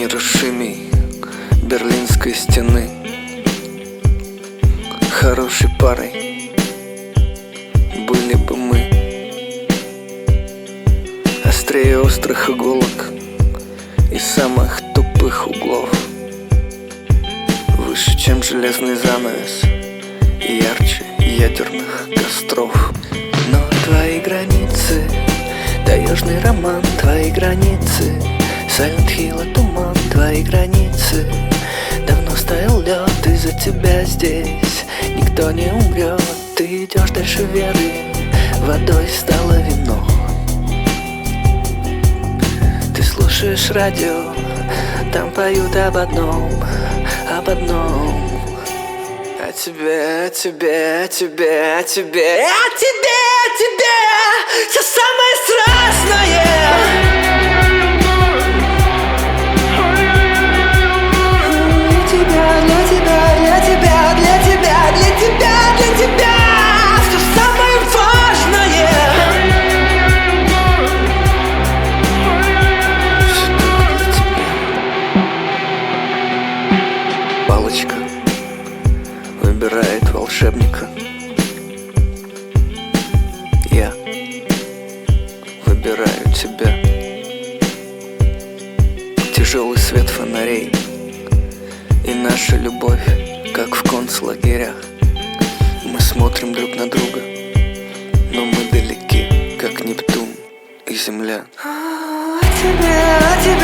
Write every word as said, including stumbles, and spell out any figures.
нерушимей Берлинской стены. Хорошей парой были бы мы, острее острых иголок и самых тупых углов, выше, чем железный занавес, и ярче ядерных костров. Но твои границы, таежный роман, твои границы, Сайлент Хилла туман, твои границы. Давно стаял лед, из-за тебя здесь никто не умрет. Ты идешь дальше веры, водой стало вино. Ты слушаешь радио, там поют об одном, об одном. О тебе, о тебе, о тебе, о тебе, о тебе, о тебе, все самое страшное. Палочка выбирает волшебника. Я выбираю тебя. Тяжелый свет фонарей и наша любовь, как в концлагерях. Мы смотрим друг на друга, но мы далеки, как Нептун и Земля. О тебе, о тебе.